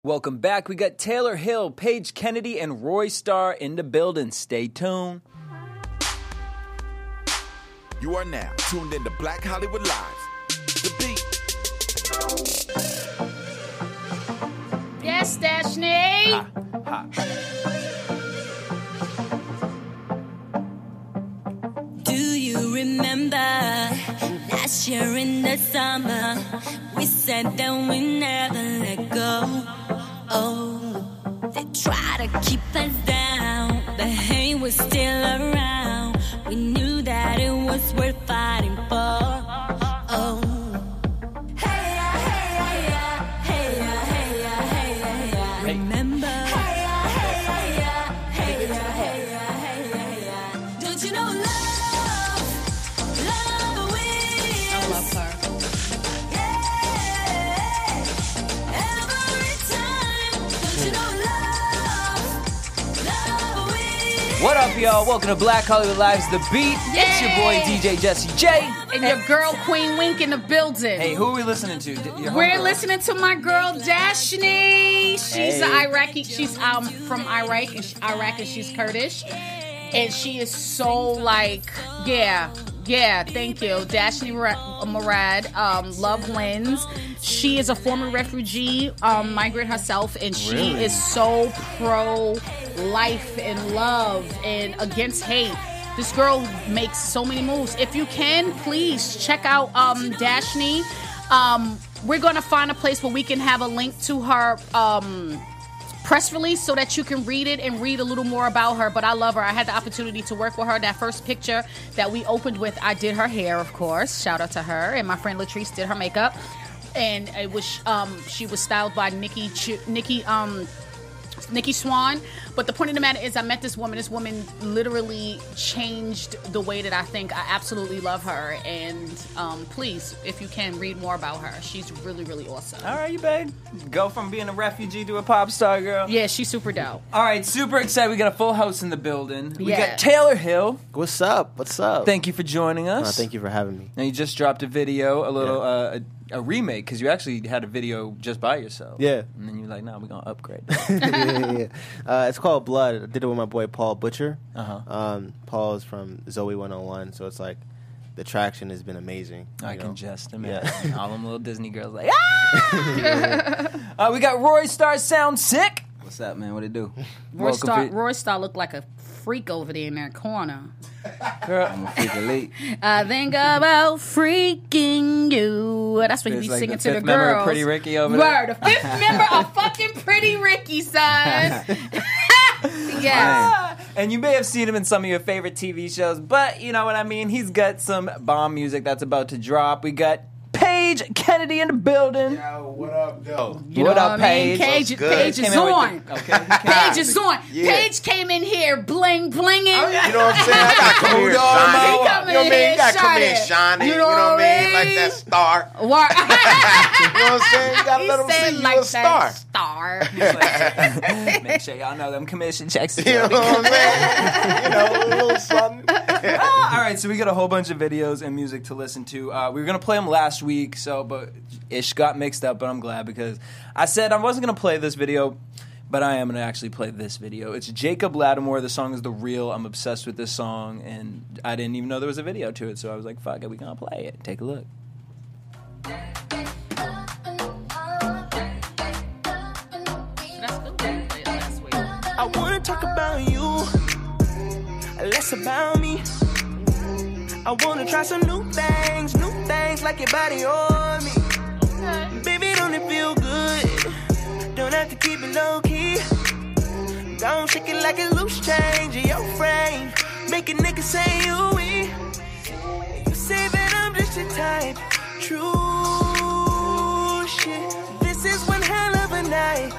Welcome back. We got Taylor Hill, Paige Kennedy, and Roy Starr in the building. Stay tuned. You are now tuned in to Black Hollywood Live. The Beat. Yes, Dashni. Do you remember last year in the summer? We said that we never let go. Oh, they try to keep us down, but hate was still around. We knew that it was worth fighting for. Oh, hey ya, hey ya, hey ya, hey ya, hey ya, hey ya. Remember? Hey ya, hey ya, hey ya, hey ya, hey ya, hey ya. Don't you know love wins? I love her. What up, y'all? Welcome to Black Hollywood Live's The Beat. Yay! It's your boy, DJ Jesse J. And your girl, Queen Wink, in the building. Hey, who are we listening to? We're listening to my girl, Dashni. She's an Iraqi. She's from Iraq, and she's Kurdish. And she is so, like, yeah, thank you. Dashni Murad, Love Wins. She is a former refugee, migrant herself, and she is so pro-life and love and against hate. This girl makes so many moves. If you can, please check out Dashni. We're going to find a place where we can have a link to her press release so that you can read it and read a little more about her. But I love her. I had the opportunity to work with her. That first picture that we opened with, I did her hair, of course. Shout out to her. And my friend Latrice did her makeup. And it was she was styled by Nikki Swan. But the point of the matter is, I met this woman. This woman literally changed the way that I think. I absolutely love her. And please, if you can, read more about her. She's really, really awesome. All right, you babe. Go from being a refugee to a pop star, girl. Yeah, she's super dope. All right, super excited. We got a full house in the building. We Yeah. got Taylor Hill. What's up? What's up? Thank you for joining us. Thank you for having me. Now, you just dropped a video, a little a remake, because you actually had a video just by yourself. Yeah. And then you're like, nah, we're going to upgrade. yeah. It's called Blood. I did it with my boy Paul Butcher. Uh-huh. Paul is from Zoe 101, so it's like the traction has been amazing. I can just imagine. Yeah. All them little Disney girls like, ah! We got Roy Starr Sound Sick. What's up, man? What it do? Roy Starr looked like a freak over there in that corner. Girl, I'm a freak elite. I think about freaking you. That's what he be like singing the to the fifth member of girls. Pretty Ricky over there. Word, the fifth member of fucking Pretty Ricky, son. Yes. And you may have seen him in some of your favorite TV shows, but you know what I mean? He's got some bomb music that's about to drop. We got Paige Kennedy in the building. Yo, what up, though? You What know up, what I mean? Paige? Paige is on. Paige is on. Yeah. Paige came in here blinging. You know what I'm saying? I gotta come here shining. He You coming know what I mean? in You gotta come in shining. shining. You You know know what I mean? what I Like mean? that star. Word. You know what I'm saying? You gotta He let them said see you like a star. that star. Make sure y'all know them commission checks. You know what I'm saying? You know, a little something. All right, so we got a whole bunch of videos and music to listen to. We were gonna play them last week, but ish got mixed up. But I'm glad because I said I wasn't gonna play this video, but I am gonna actually play this video. It's Jacob Latimore. The song is The Real. I'm obsessed with this song, and I didn't even know there was a video to it. So I was like, "Fuck it, we gonna play it." Take a look. I wanna talk about you, less about me. I wanna try some new things like your body on me. Baby, don't it feel good? Don't have to keep it low key. Don't shake it like a loose change in your frame. Make a nigga say you we. You say that I'm just your type. True shit. This is one hell of a night.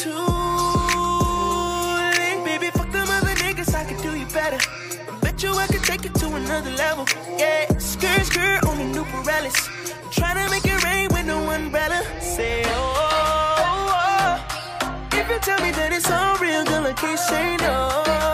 Baby, fuck them other niggas, I could do you better. I bet you I could take it to another level. Yeah, skirt on the new Pirellis. Try to make it rain with no umbrella. Say, oh. If you tell me that it's all real, girl, I can't say no.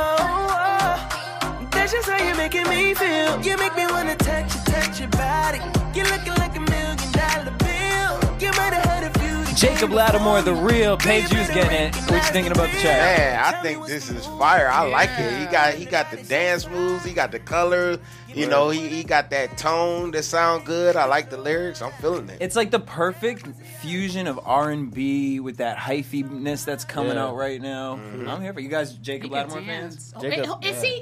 That's just how you're making me feel. You make me wanna touch your body. You're looking like $1 million bill. You might have heard a few. Jacob Lattimore, the real. Paige, you was getting it. What you thinking about the track? Man, I think this is fire. I like it. He got the dance moves. He got the color. You know, he got that tone that sound good. I like the lyrics. I'm feeling it. It's like the perfect fusion of R&B with that hyphy-ness that's coming out right now. I'm here for you guys. Jacob Lattimore fans? Oh,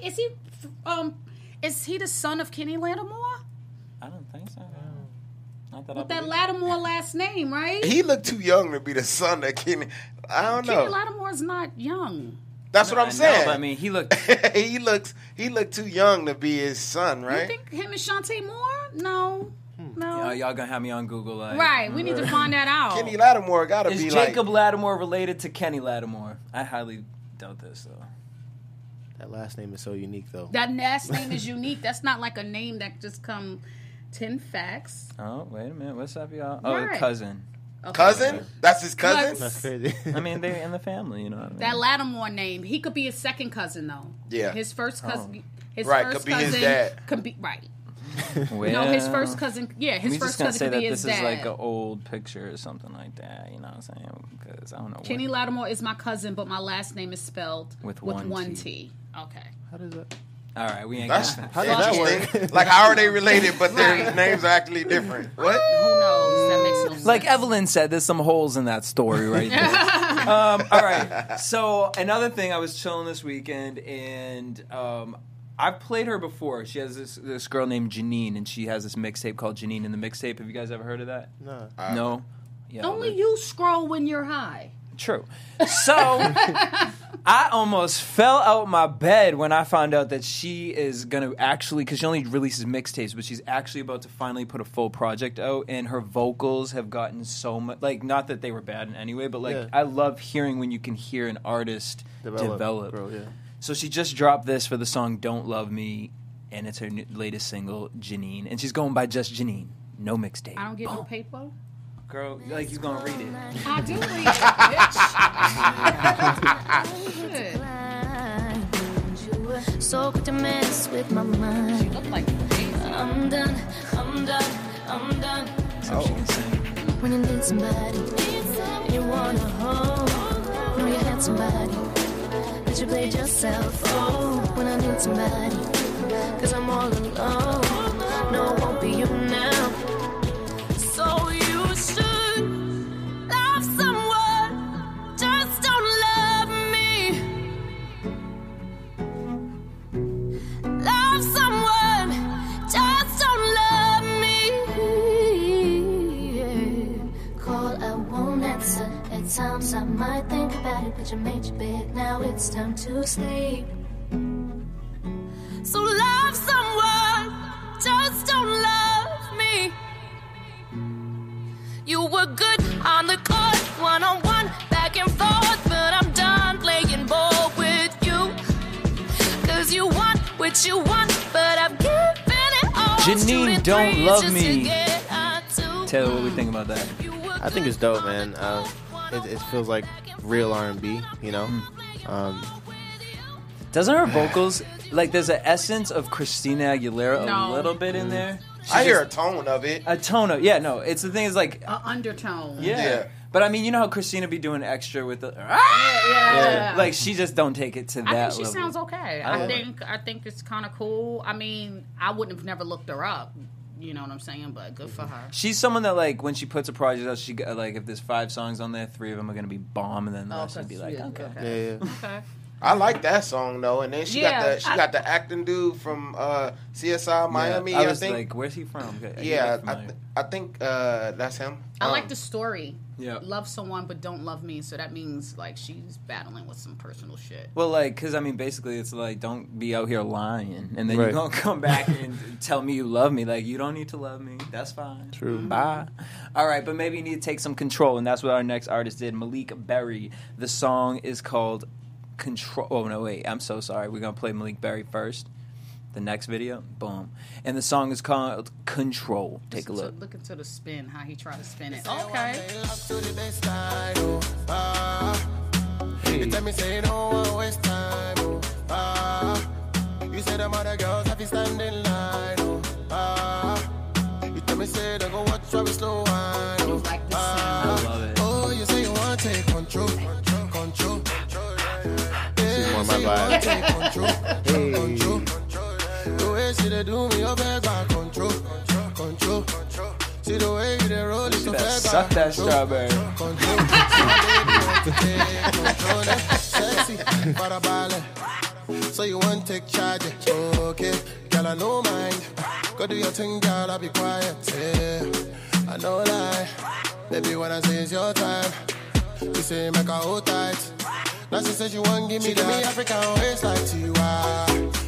is he the son of Kenny Lattimore? I don't think so. Not that With that Lattimore last name, right? He looked too young to be the son of Kenny. I don't know. Kenny Lattimore's not young. That's what I'm saying. I mean, he looked. he looked too young to be his son, right? You think him and Shantae Moore? No. Y'all gonna have me on Google. Right, we need to find that out. Kenny Lattimore gotta Is be Jacob Lattimore related to Kenny Lattimore? I highly doubt this, though. That last name is so unique, though. That last name is unique. That's not like a name that just come 10 facts. Oh, wait a minute. What's up, y'all? Oh, Right. cousin. Okay. Cousin? That's his cousin? That's crazy. I mean, they're in the family, you know what I mean? That Lattimore name, he could be his second cousin though. Yeah. His first cousin. His Right, first could be his cousin dad. Could be right. Well, No, his first cousin. Yeah, his we first just gonna cousin say could that be his this is dad. like an old picture or something like that. You know what I'm saying? Because I don't know. Kenny Lattimore is my cousin, but my last name is spelled With one one T. Okay. How does that? All right, we ain't. That's gonna How does that interesting. work? Like, how are they related, but their Right. names are actually different? What? Who knows? That makes no sense. Like Evelyn said, there's some holes in that story right there. All right. So another thing, I was chilling this weekend, and I've played her before. She has this girl named Janine, and she has this mixtape called Janine in the Mixtape. Have you guys ever heard of that? No. No. Yeah. Only you scroll when you're high. True. So I almost fell out my bed when I found out that she is going to actually, because she only releases mixtapes, but she's actually about to finally put a full project out, and her vocals have gotten so much, like, not that they were bad in any way, but like, Yeah. I love hearing when you can hear an artist develop. Girl, yeah. So she just dropped this for the song Don't Love Me, and it's her latest single, Janine, and she's going by just Janine. No mixtape. I don't get no paper. Girl, like, you going to read it. I do read it, bitch. So quick to mess with my mind. Look like crazy. I'm done. So she can sing. When you need somebody, and you wanna hold, know you had somebody that you played yourself. Oh, when I need somebody, 'cause I'm all alone. No, it won't be you now. So you should love someone, just don't love me. Love someone, just don't love me. Call, I won't answer. At times I might think about it, but you made your bed, now it's time to sleep. So love someone, just don't love me. You were good on the court, one-on-one, back and forth, but I'm done playing ball with you. 'Cause you want what you want, but I've given it all. Janine, Don't Love Me. Taylor, Taylor, what do we think about that? I think it's dope, man. It feels like real R&B, you know? Doesn't her vocals, like, there's an essence of Christina Aguilera No. a little bit in there? I hear a tone of it. A tone of, yeah, no, it's the thing is, like, Undertone. yeah. But I mean, you know how Christina be doing extra with the, Yeah. like, she just don't take it to that I think she level. sounds okay. I love I think it's kind of cool. I mean, I wouldn't have never looked her up. You know what I'm saying? But good for her. She's someone that, like, when she puts a project out, she like, if there's 5 songs on there, 3 of them are going to be bomb, and then the rest would be like, okay. Yeah. Okay. I like that song though, and then she Yeah, got the acting dude from CSI Miami. Yeah, I I was think. like, where's he from? Yeah, I think that's him. I like the story. Yeah. Love someone but don't love me. So that means like she's battling with some personal shit. Well, like, because, I mean, basically, it's like, don't be out here lying, and then Right. you're going to come back and tell me you love me. Like, you don't need to love me. That's fine. True. Bye. All right, but maybe you need to take some control, and that's what our next artist did, Malik Berry. The song is called Control. Oh, no, wait. I'm so sorry. We're going to play Malik Berry first. The next video, boom. And the song is called Control. Take a look. Look into the spin, how he tried to spin it. Okay. You tell me say no one waste time. You say them other girls have to stand in line. You tell me say they go watch where we slow wine. You like this sound. I love it. Oh, you say take control. She's more my vibe. Take control. The way she dey do me, your bag back control. See the way you dey roll it, so Better bag suck that strawberry. Control. Sexy, para ballet. So you want take charge, okay? Girl, I no mind. Go do your thing, girl, I'll be quiet. Yeah, I no lie. Baby, when I say it's your time, you say make her hold tight. Now she says she want give me that African waist like Tiwa.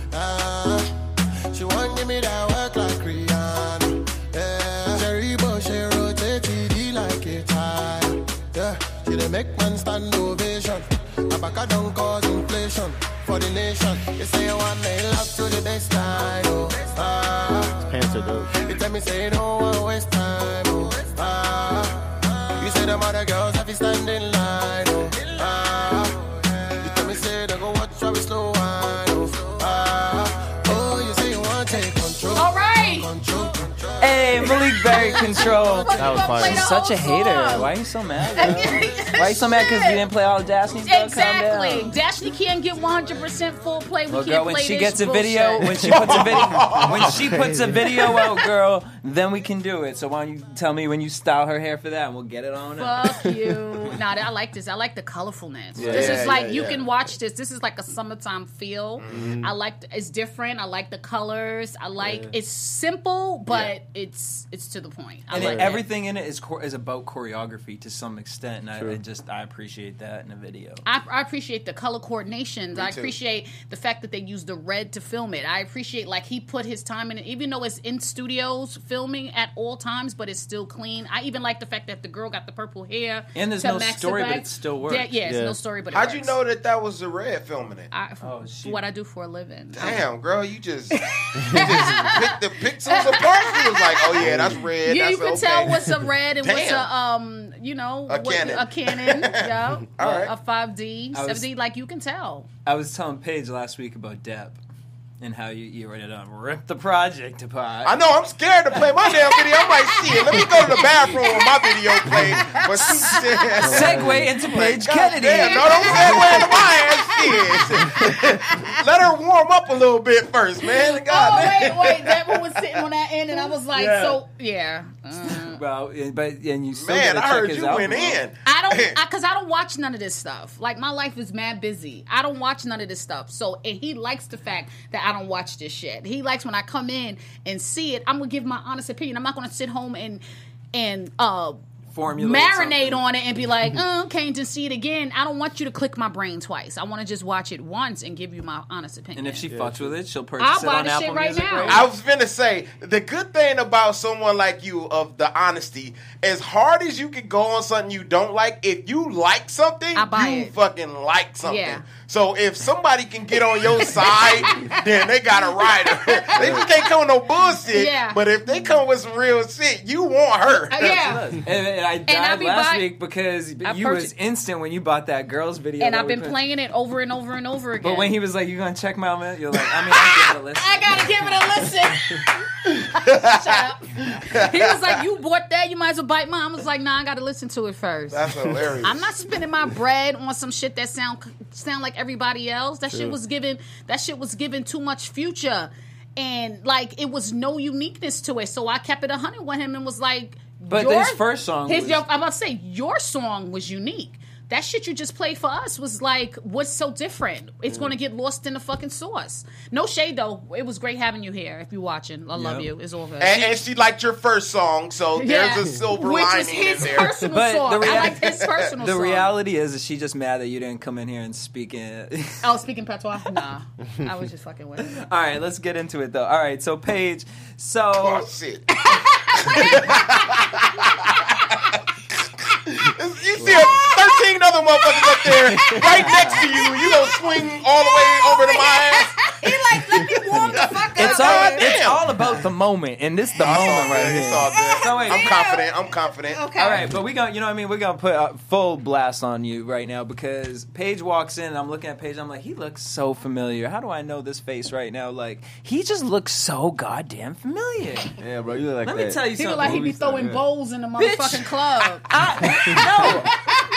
She want give me that work like Rihanna. Yeah, Jerry Bush, she rotate TD like a tie. Yeah, she dey make man stand ovation. Abaka don't cause inflation for the nation. You say you want me love to the baseline. Oh, Pants are dope. you tell me say you don't want waste time. Oh, you say them other girls have to stand in line. Oh, you tell me say they go watch how we slow wine. Oh, you say you want to take control. All right. Control. Hey, Malik Berry, Control. That was fire. She's such a hater. Why are you so mad? Bro? Why are you so mad because you didn't play all of Destiny's? Exactly. Dashny can't get 100% full play. We Well, can't girl, when play she this gets a bullshit. video, when she puts a video out, girl, then we can do it. So why don't you tell me when you style her hair for that, and we'll get it on up. Fuck you. Nah, I like this. I like the colorfulness. Yeah, this yeah, is like yeah, you yeah. can watch this. This is like a summertime feel. I like it's different. I like the colors. I like it's simple, but it's to the point. I And like everything in it is about choreography to some extent, and I appreciate that in a video. I appreciate the color coordinations. I too. appreciate the fact that they used the red to film it. I appreciate like he put his time in it, even though it's in studios filming at all times, but it's still clean. I even like the fact that the girl got the purple hair. And there's to no match story, the but back. it still works. Yeah, it's no story, but it How'd you works. know that was the Red filming it? What I do for a living. Damn, girl, you just picked the pixels apart. You was like, oh yeah, that's red. Yeah, that's you can okay. tell what's a red and what's Damn. a A Canon. a Canon, yeah, All right. a 5D, I was- 7D. Like you can tell. I was telling Paige last week about Depp and how you ready to rip the project apart. I know, I'm scared to play my damn video. I'm like, shit, let me go to the bathroom when my video played. But she said, Segue into Paige Kennedy. damn, no, don't segue into my ass. Shit. Let her warm up a little bit first, man. God Oh damn. wait, that one was sitting on that end, and I was like, Yeah. so yeah. Well, but you still Man, gotta I check heard his you album went out. in. Because I don't watch none of this stuff. Like my life is mad busy. I don't watch none of this stuff. So, and he likes the fact that I don't watch this shit. He likes when I come in and see it. I'm gonna give my honest opinion. I'm not gonna sit home and Formulate marinate something. on it and be like, okay, and just see it again. I don't want you to click my brain twice. I want to just watch it once and give you my honest opinion. And if she fucks with it, she'll purchase I'll it buy on the Apple shit right Music. now. I was finna say, the good thing about someone like you, of the honesty, as hard as you can go on something you don't like, if you like something, I buy you it. fucking like something. Yeah. So if somebody can get on your side, then they got a rider. They just can't come with no bullshit. Yeah. But if they come with some real shit, you want her. yeah. And I I died be last buy- week because I you was purchased- instant when you bought that girls video. And that I've we been put- playing it over and over and over again. But when he was like, "You gonna check my album?" You're like, "I mean, I'll give it a listen." I gotta give it a listen. Shut up. He was like, "You bought that? You might as well bite mine." I was like, "Nah, I gotta listen to it first. That's hilarious. I'm not spending my bread on some shit that sound like everybody else. That shit was given too much Future, and like it was no uniqueness to it. So I kept it 100 with him and was like, But his first song was- I'm about to say your song was unique. That shit you just played for us was like, what's so different? It's going to get lost in the fucking sauce. No shade, though. It was great having you here. If you're watching, I love you. It's all good. And she liked your first song, so there's a silver Which lining was his in there. personal But song. the rea- I liked his personal The song. reality is she just mad that you didn't come in here and speak in. Oh, speaking patois? Nah. I was just fucking with him. All right, let's get into it though. All right, so Paige, so Oh, shit. You see 13 other motherfuckers up there right next to you. You gonna swing all the way over to my ass? He like, let me warm the fuck up. it's damn. all about the moment, and this the moment right here. It's all good. So wait, I'm confident. Okay. all right, but we gonna, you know what I mean? We're gonna put a full blast on you right now because Paige walks in. And I'm looking at Paige. I'm like, he looks so familiar. How do I know this face right now? Like, he just looks so goddamn familiar. Yeah, bro, you look like Let that. me tell you He something. look like he be Movie star, throwing yeah. bowls in the Bitch. motherfucking club. No.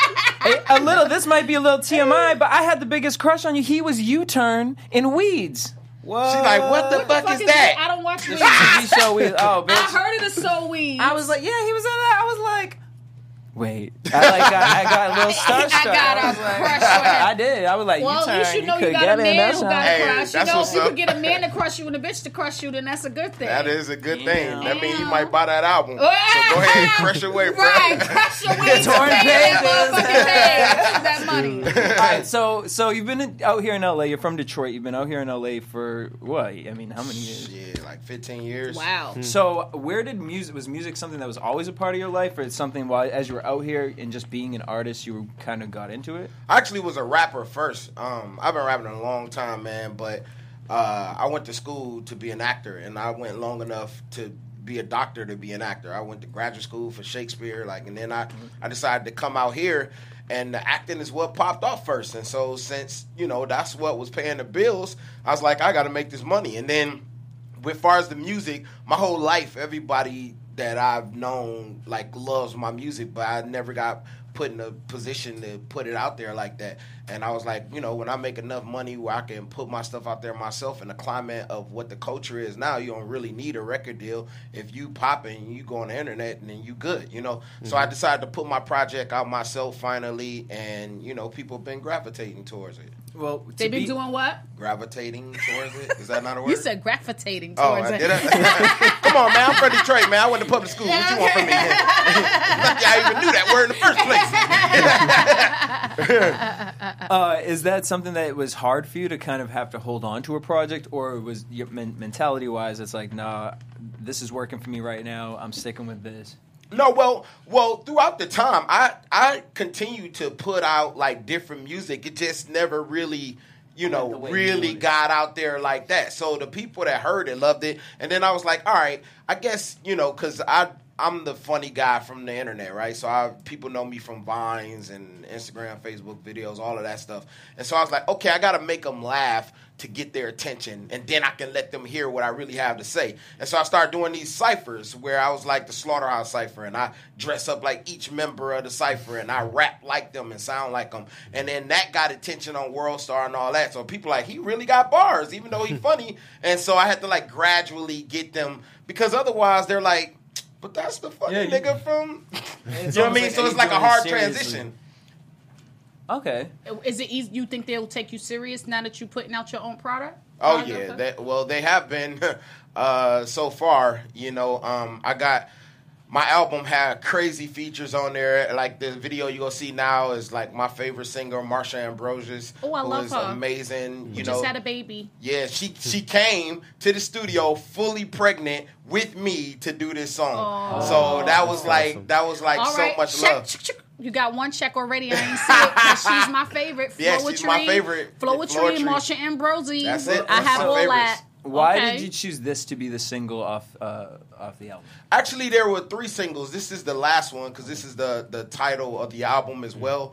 A little. This might be a little TMI, but I had the biggest crush on you. He was U-Turn in Weeds. Whoa. She's like, what the fuck is that? I don't watch Weeds. TV show Weeds. Oh, bitch. I heard of the So Weeds. I was like, yeah, he was in that. I was like, wait. I got a little starstruck. I got a crush on him. I did. I was like, well, U-Turn. at least you know you could got get a in man that who song. got a Hey, crush. You that's know, what's if you up. could get a man to crush you and a bitch to crush you, then that's a good thing. That is a good thing. Damn. That means he might buy that album. So go ahead and crush your way, bro. Right, crush your way to Torn pay pages. that money. All right, so you've been out here in LA. You're from Detroit. You've been out here in LA for what? I mean, how many years? Yeah, like 15 years. Wow. So where did was music something that was always a part of your life, or it's something while as you were out here and just being an artist, you kind of got into it? I actually was a rapper first. I've been rapping a long time, man, but I went to school to be an actor, and I went long enough to be a doctor to be an actor. I went to graduate school for Shakespeare, and then I decided to come out here, and the acting is what popped off first. And so since, that's what was paying the bills, I was like, I got to make this money. And then as far as the music, my whole life, everybody that I've known, loves my music, but I never got put in a position to put it out there like that. And I was like, when I make enough money where I can put my stuff out there myself in the climate of what the culture is now, you don't really need a record deal. If you pop and you go on the internet, and then you good, So I decided to put my project out myself finally, and, people have been gravitating towards it. Well, They've been doing what? Gravitating towards it? Is that not a word? You said gravitating towards it. Did I? Come on, man. I'm from Detroit, man. I went to public school. What you want from me? Lucky I even knew that word in the first place. Is that something that was hard for you to kind of have to hold on to a project, or was your mentality-wise, it's like, nah, this is working for me right now, I'm sticking with this? No, well, throughout the time, I continued to put out different music. It just never really, really got out there like that. So the people that heard it loved it, and then I was like, all right, I guess because I'm the funny guy from the internet, right? So people know me from Vines and Instagram, Facebook videos, all of that stuff. And so I was like, okay, I got to make them laugh to get their attention, and then I can let them hear what I really have to say. And so I started doing these ciphers where I was like the Slaughterhouse Cipher, and I dress up like each member of the cipher, and I rap like them and sound like them. And then that got attention on World Star and all that. So people he really got bars, even though he's funny. And so I had to gradually get them, because otherwise they're like, but that's the funny nigga from... You know what I mean? So it's like a hard transition. Okay. Is it easy? You think they'll take you serious now that you're putting out your own product? Oh, yeah. They have been so far. I got... My album had crazy features on there. Like the video you're going to see now is my favorite singer, Marsha Ambrosius. Oh, I love her. Amazing. You just had a baby. Yeah, she came to the studio fully pregnant with me to do this song. So that was so much love. You got one check already. I ain't see it because she's my favorite. Yeah, she's my favorite. Flowetry and Marsha Ambrosius. That's it. I have all that. Why did you choose this to be the single off the album? Actually, there were 3 singles. This is the last one because this is the title of the album as well.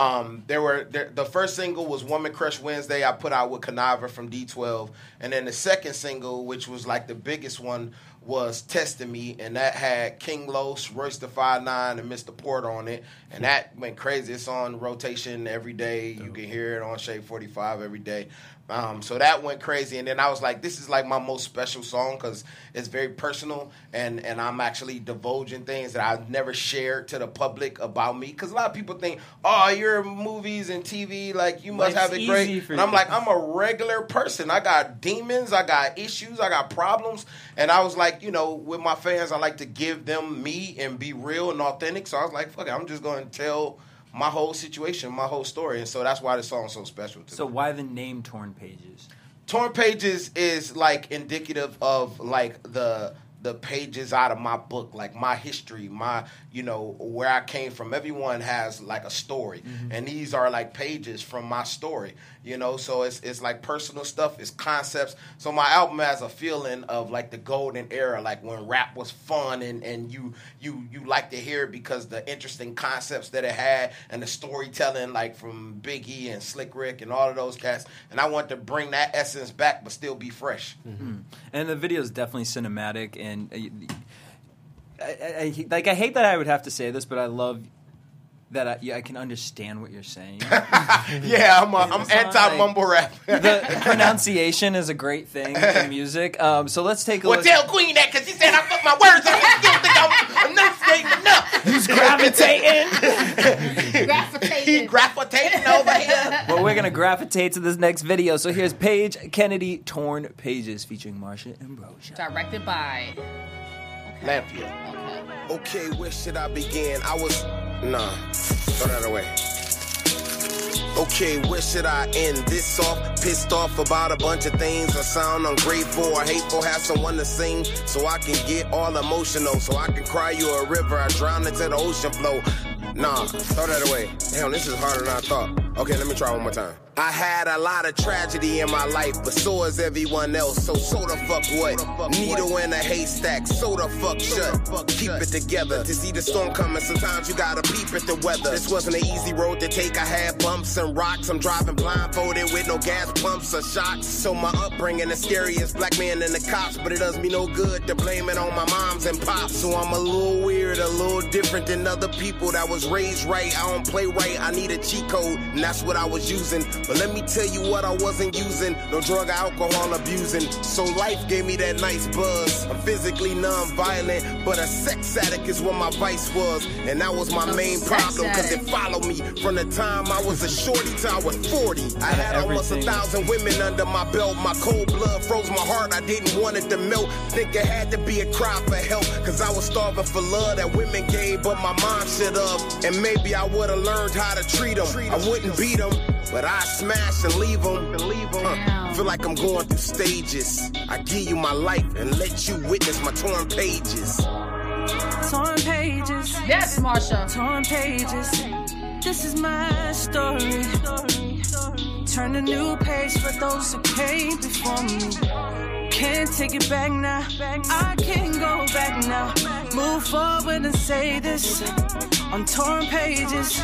The first single was Woman Crush Wednesday. I put out with Kaniva from D12. And then the second single, which was the biggest one, was Testing Me. And that had King Los, Royce the 5'9", and Mr. Port on it. And that went crazy. It's on rotation every day. You can hear it on Shade 45 every day. So that went crazy, and then I was like, this is my most special song because it's very personal, and I'm actually divulging things that I've never shared to the public about me, because a lot of people think, oh, you're movies and TV, you must have it great, and I'm like, I'm a regular person. I got demons, I got issues, I got problems, and I was like, with my fans, I like to give them me and be real and authentic, so I was like, fuck it, I'm just going to tell my whole situation, my whole story, and so that's why this song's so special to me. So why the name Torn Pages? Torn Pages is indicative of the pages out of my book, my history, my where I came from. Everyone has a story, and these are pages from my story. So it's personal stuff, it's concepts. So my album has a feeling of the golden era, when rap was fun and you like to hear it because the interesting concepts that it had and the storytelling from Biggie and Slick Rick and all of those cats. And I want to bring that essence back but still be fresh. Mm-hmm. And the video is definitely cinematic, and I hate that I would have to say this, but I love that I can understand what you're saying. Yeah, I'm anti-mumble rap. The pronunciation is a great thing in music. So let's take a look. Well, tell Queen that because she said I put my words on. I don't think I'm enunciating enough. He's gravitating. He gravitating over here. Well, we're going to gravitate to this next video. So here's Paige Kennedy, Torn Pages, featuring Marsha Ambrosius. Directed by Lampia. Okay, where should I begin? Nah, throw that away. Okay, where should I end this off? Pissed off about a bunch of things. I sound ungrateful or hateful. Have someone to sing so I can get all emotional. So I can cry you a river. I drown into the ocean flow. Nah, throw that away. Damn, this is harder than I thought. Okay, let me try one more time. I had a lot of tragedy in my life, but so is everyone else. So the fuck what? Needle in a haystack, so the fuck shut. Keep it together. To see the storm coming, sometimes you gotta peep at the weather. This wasn't an easy road to take. I had bumps and rocks. I'm driving blindfolded with no gas pumps or shocks. So my upbringing is scariest black man in the cops, but it does me no good to blame it on my moms and pops. So I'm a little weird, a little different than other people that was raised right. I don't play right. I need a cheat code, and that's what I was using. But let me tell you what I wasn't using. No drug or alcohol abusing. So life gave me that nice buzz. I'm physically non-violent, but a sex addict is what my vice was. And that was my main problem, because it followed me from the time I was a shorty till I was 40. I had almost 1,000 women under my belt. My cold blood froze my heart. I didn't want it to melt. Think it had to be a cry for help, because I was starving for love that women gave, but my mom shut up. And maybe I would have learned how to treat them. I wouldn't beat them, but I smash and leave them. Feel like I'm going through stages. I give you my life and let you witness my torn pages. Torn pages. Yes, Marsha. Torn pages. This is my story. Turn a new page for those who came before me. Can't take it back now. I can't go back now. Move forward and say this on torn pages.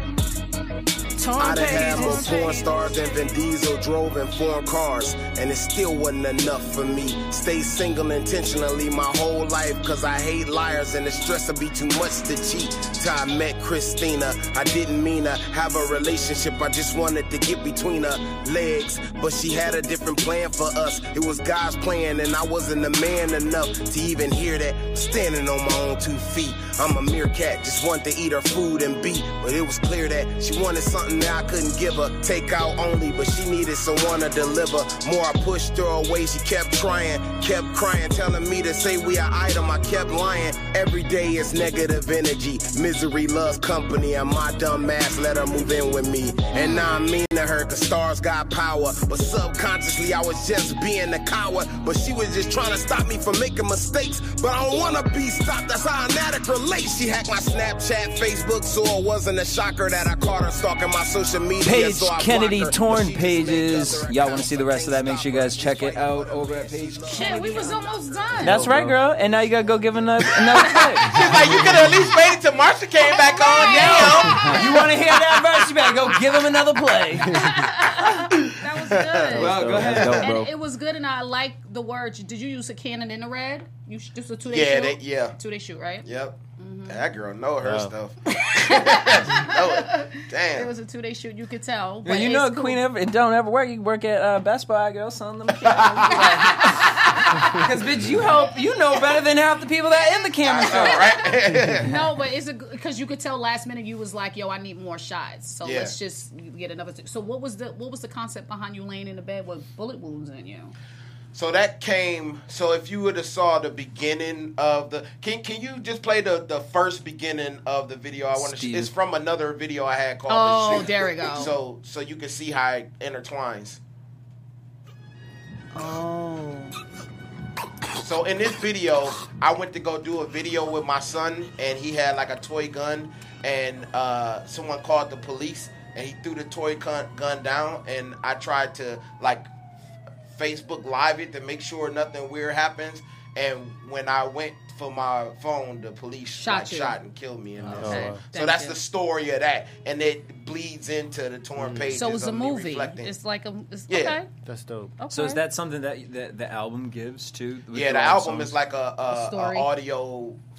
I done had more porn stars than Vin Diesel drove in foreign cars, and it still wasn't enough for me. Stay single intentionally my whole life, cause I hate liars and the stress would be too much to cheat. Till I met Christina, I didn't mean to have a relationship, I just wanted to get between her legs. But she had a different plan for us. It was God's plan, and I wasn't a man enough to even hear that. Standing on my own 2 feet, I'm a meerkat, just wanted to eat her food and beat. But it was clear that she wanted something that I couldn't give her. Take out only, but she needed someone to deliver. More I pushed her away, she kept trying, kept crying, telling me to say we an item. I kept lying. Every day is negative energy. Misery loves company, and my dumb ass let her move in with me. And now I'm mean to her, cause stars got power. But subconsciously I was just being a coward. But she was just trying to stop me from making mistakes. But I don't wanna be stopped, that's how an addict relates. She hacked my Snapchat, Facebook, so it wasn't a shocker that I caught her stalking my social media. Paige so Kennedy, Torn Pages. Y'all want to see the rest of that? Make sure you guys check it out over at Paige. Shit, we was almost done. That's right, girl. And now you gotta go give another play. She's like, you could have at least waited till Marsha came back on. Damn. You want to hear that verse? You better go give him another play. That was good. Well, go ahead. And it was good, and I like the words. Did you use a cannon in the red? This was a 2-day shoot? Yeah. 2-day shoot, right? Yep. That girl know her stuff. Damn. It was a 2-day shoot. You could tell. Well, But you know, it's cool. Queen, it don't ever work. You work at Best Buy, girl, selling them cameras. Because, bitch, you know better than half the people that in the camera show, right? No, but it's because you could tell last minute you was like, yo, I need more shots. So let's just get another. So what was the concept behind you laying in the bed with bullet wounds in you? So that came. So if you would have saw the beginning of the, can you just play the first beginning of the video? I want to. It's from another video I had called. Oh, The Shoot. there we go. So you can see how it intertwines. Oh. So in this video, I went to go do a video with my son, and he had like a toy gun, and someone called the police, and he threw the toy gun down, and I tried to like Facebook Live it to make sure nothing weird happens. And when I went for my phone, the police shot and killed me. So that's the story of that, and it bleeds into the Torn Pages. So it's a movie. Reflecting. It's like okay. That's dope. Okay. So is that something that the album gives too? Yeah, the album is like a story. audio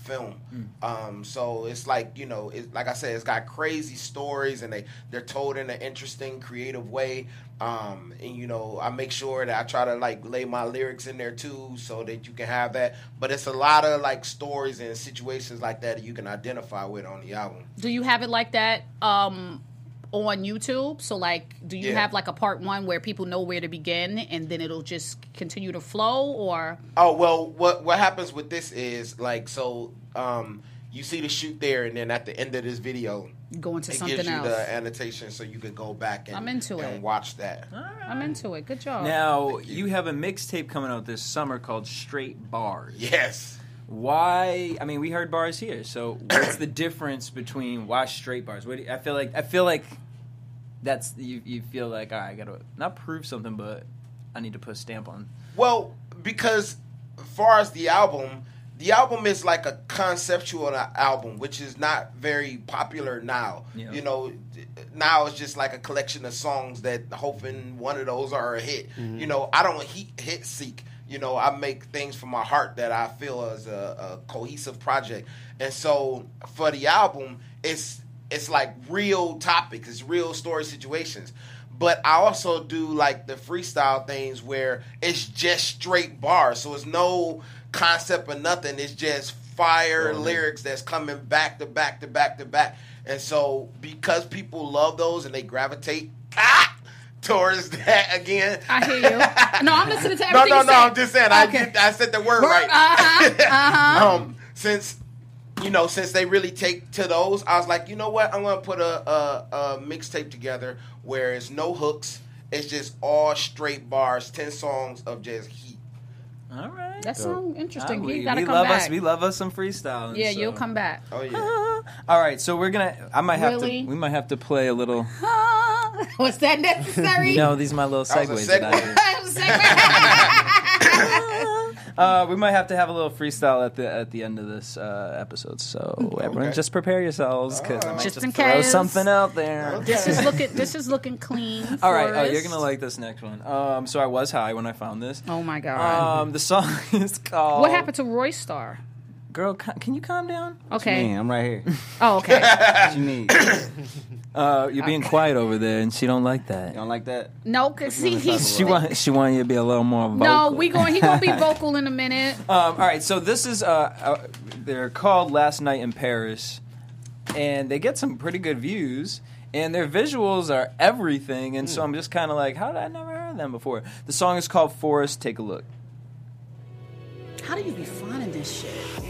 film. So it's like, you know, like I said, it's got crazy stories, and they're told in an interesting, creative way. And you know, I make sure that I try to like lay my lyrics in there too, so that you can have that. But it's a lot of like stories and situations like that you can identify with on the album. Do you have it like that on YouTube? So like, do you have like a part 1 where people know where to begin, and then it'll just continue to flow, or? Oh well, what happens with this is like, so you see the shoot there, and then at the end of this video, go into it something gives you else. the annotation, so you can go back and, I'm into and it. watch that. I'm into it. Good job. Now, you have a mixtape coming out this summer called Straight Bars. Yes. Why? I mean, we heard bars here. So, what's the difference between why straight bars? What do you, I feel like that's you feel like, all right, I gotta not prove something, but I need to put a stamp on. Well, because as far as the album is like a conceptual album, which is not very popular now. Yeah. You know, now it's just like a collection of songs that hoping one of those are a hit. You know, I don't hit seek. You know, I make things from my heart that I feel is a cohesive project. And so for the album, it's like real topics, it's real story situations. But I also do like the freestyle things where it's just straight bars. So it's no concept or nothing. It's just fire lyrics that's coming back to back to back to back. And so because people love those and they gravitate towards that again. I hear you. No, I'm listening to everything you No, say. I'm just saying. Okay. I said the word right. Since they really take to those, I was like, you know what? I'm going to put a mixtape together where it's no hooks. It's just all straight bars, 10 songs of just heat. All right. That sounds interesting. You We gotta come love back. we love us some freestyle. Yeah, so. you'll come back. Oh yeah. All right, so we might have to play a little. Was that necessary? No, these are my little That was segues. a We might have to have a little freestyle at the end of this episode. So everyone, just prepare yourselves because I might Just just in throw case. something out there. This is looking clean. All right, Forrest. you're gonna like this next one. So I was high when I found this. Oh my god. The song is called. What happened to Roy Star? Girl, can you calm down? Okay. Man, I'm right here. Oh, okay. What you need? You're being quiet over there, and she don't like that. You don't like that? No, cause see, She want you to be a little more vocal. No, he gonna be vocal in a minute. All right, so this is they're called Last Night in Paris, and they get some pretty good views, and their visuals are everything, and so I'm just kind of like, how did I never heard them before? The song is called Forest. Take a look. How do you be finding this shit?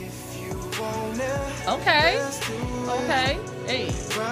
Okay. Hey.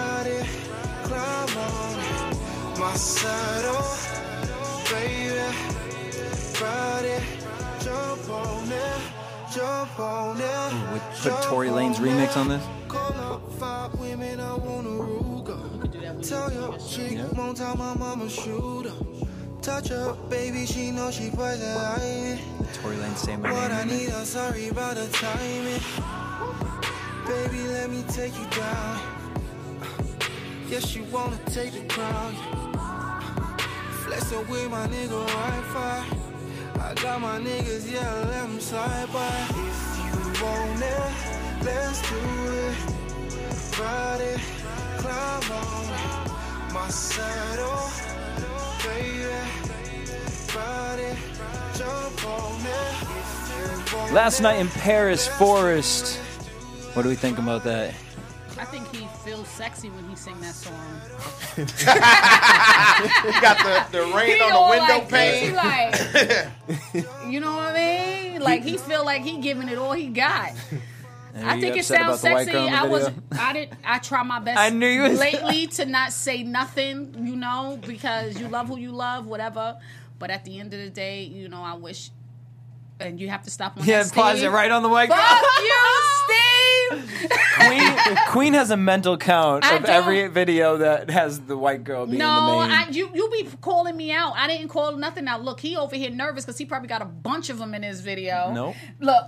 My saddle, baby, Friday, jump on it. Put Tory Lane's remix on this. Call up 5 women, I want a Ruger. Tell your chick, won't tell my mama shooter. Touch her, baby, she know she poison ivy. Tory Lane saying my What I name. need, I'm sorry about the timing. Baby, let me take you down. Yes, you wanna take the crown. Flexing with my nigga Wi-Fi. I got my niggas, yeah, let them slide by. If you want it, let's do it. Ride it, climb on my saddle, baby. Ride it, jump on it. If you want Last it, Night in Paris, Forest. What do we think about that? I think he feels sexy when he sing that song. You got the rain He on all the window like, pane. he like, you know what I mean? Like he feel like he giving it all he got. I think it sounds sexy. I try my best I knew you was- lately to not say nothing, you know, because you love who you love, whatever. But at the end of the day, you know, I wish, and you have to stop on that Pause Steve. it right on the white Fuck girl. you, Steve. Queen has a mental count I of don't- every video that has the white girl being No, the main. you be calling me out. I didn't call nothing out. Look, he over here nervous because he probably got a bunch of them in his video. Nope. Look,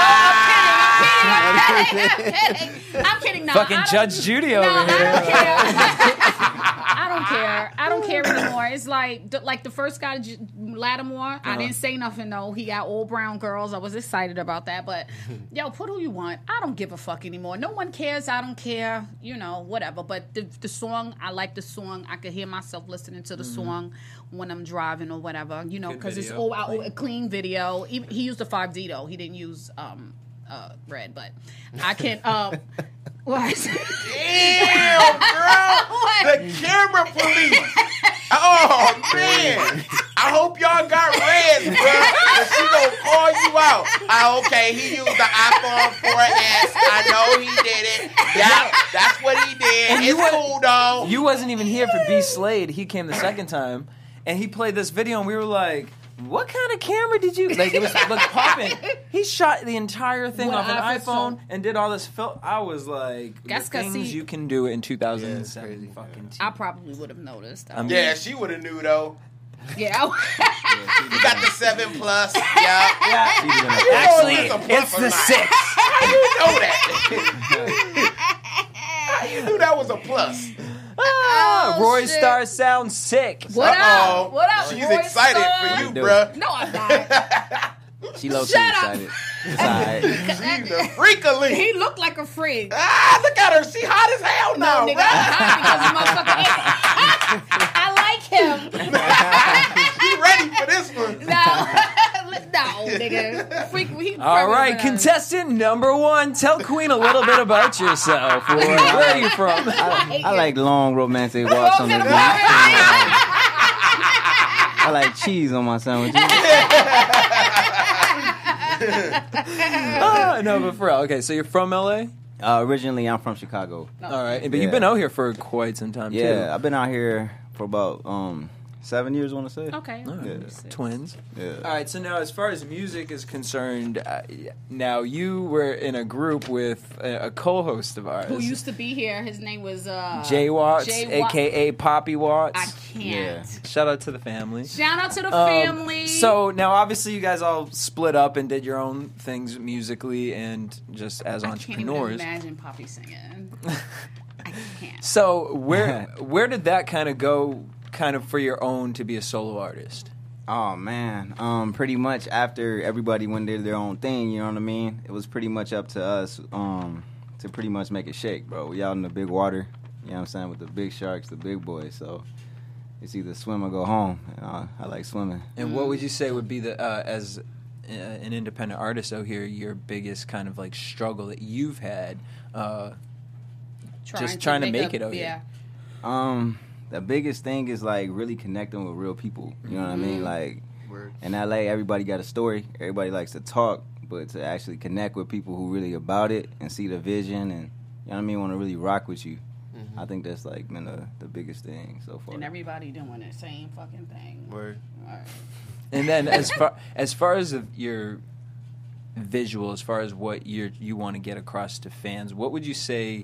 I'm kidding. No, Fucking I don't- Judge Judy over no, here. I don't care. care. I don't care anymore. It's like the first guy, Lattimore. I didn't say nothing though. He got all brown girls. I was excited about that. But yo, put who you want. I don't give a fuck anymore. No one cares. I don't care. You know, whatever. But the song, I like the song. I could hear myself listening to the song when I'm driving or whatever. You know, because it's all a clean video. He used a 5D though. He didn't use red, but I can. What? Damn, girl. The camera police. Oh, man. I hope y'all got reds, bro. But she gonna call you out. Okay, he used the iPhone 4S. I know he did it. Yeah, that's what he did. And it's cool, though. You wasn't even here for B Slade. He came the second time, and he played this video, and we were like, what kind of camera did you... Like, it was popping. He shot the entire thing off an iPhone and did all this film. I was like, the things you can do in 2007. Fucking I probably would have noticed. Yeah, she would have knew, though. Yeah. You got the 7 Plus. Yeah. Actually, it's the 6. How you know that? How you knew that was a plus? Roy Star sounds sick. What up? What up? She's Roy excited Star? for you, bruh. No, I'm not. She low-key Shut up. excited. It's all right. She's the freak-a-leak. He looked like a freak. Look at her. She hot as hell now, No, nigga, bruh. I'm hot because motherfucker. I like him. She ready for this one. No, nigga. Freak. All right, contestant number 1. Tell Queen a little bit about yourself. Where are you from? I like long romantic walks on the beach. I like cheese on my sandwiches. No, but for real. Okay, so you're from LA? Originally, I'm from Chicago. All right, but you've been out here for quite some time, too. Yeah, I've been out here for about 7 years, I want to say. Okay. Twins. Yeah. All right, so now as far as music is concerned, now you were in a group with a co-host of ours. Who used to be here. His name was... Jay Watts, a.k.a. Poppy Watts. I can't. Yeah. Shout out to the family. Shout out to the family. So now obviously you guys all split up and did your own things musically and just as entrepreneurs. I can't even imagine Poppy singing. I can't. So where did that kind of go kind of for your own to be a solo artist? Oh man, pretty much after everybody went did their own thing, you know what I mean? It was pretty much up to us to pretty much make it shake, bro. We out in the big water, you know what I'm saying, with the big sharks, the big boys. So it's either swim or go home. And I like swimming. And what would you say would be the as an independent artist out here, your biggest kind of like struggle that you've had trying to make it out here? The biggest thing is like really connecting with real people. You know what I mean? Like in LA, everybody got a story. Everybody likes to talk, but to actually connect with people who really about it and see the vision and, you know what I mean, want to really rock with you. I think that's like been the biggest thing so far. And everybody doing the same fucking thing. Word. Right. And then as far as your visual, as far as what you want to get across to fans, what would you say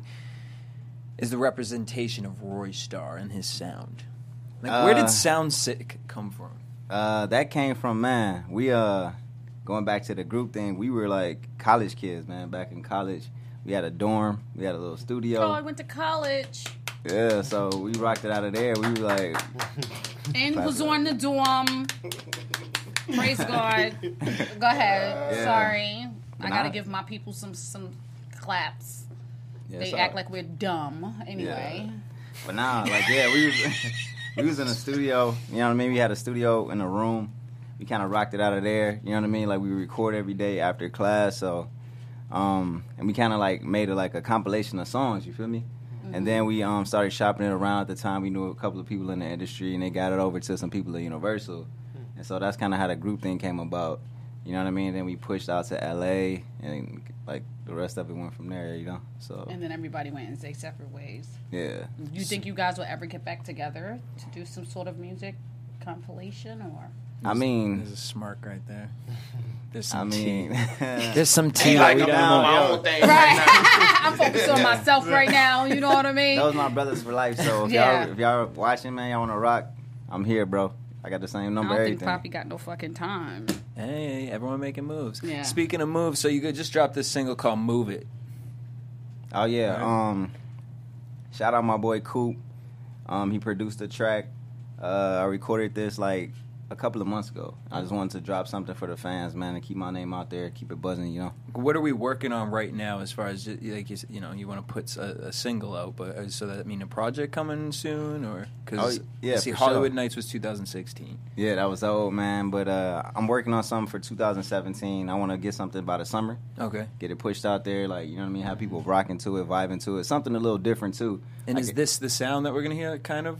is the representation of Roy Star and his sound? Like, where did Sound Sick come from? That came from, man, we going back to the group thing, we were like college kids, man. Back in college, we had a dorm, we had a little studio. Oh, I went to college. Yeah, so we rocked it out of there. We were like, and was on the dorm. Praise God. Go ahead. Yeah. Sorry, I gotta give my people some claps. Yeah, they so, act like we're dumb anyway. Yeah. But nah, like, yeah, we was in a studio, you know what I mean? We had a studio in a room. We kind of rocked it out of there, you know what I mean? Like, we record every day after class, so, and we kind of, like, made it, like, a compilation of songs, you feel me? Mm-hmm. And then we started shopping it around at the time. We knew a couple of people in the industry, and they got it over to some people at Universal. Mm-hmm. And so that's kind of how the group thing came about, you know what I mean? Then we pushed out to L.A., and, like, the rest of it went from there, you know? So. And then everybody went in their separate ways. Yeah. You think you guys will ever get back together to do some sort of music compilation, or? I mean, there's a smirk right there. There's some tea. There's some tea like that we I'm don't doing my know. own thing Right. right I'm focused on myself right now. You know what I mean? Those my brothers for life. So if y'all watching, man, y'all want to rock, I'm here, bro. I got the same number. I don't everything. think Poppy got no fucking time. Hey, everyone making moves. Yeah. Speaking of moves, so you could just drop this single called "Move It." Oh yeah. Shout out my boy Coop. He produced the track. I recorded this like a couple of months ago. I just wanted to drop something for the fans, man, and keep my name out there, keep it buzzing, you know. What are we working on right now as far as, like, you know, you want to put a single out, but so that mean a project coming soon, or because see, Hollywood Nights was 2016. Yeah, that was old, man. But I'm working on something for 2017. I want to get something by the summer. Okay. Get it pushed out there, like, you know what I mean. Have people rocking to it, vibing to it. Something a little different too. And is this the sound that we're gonna hear, kind of?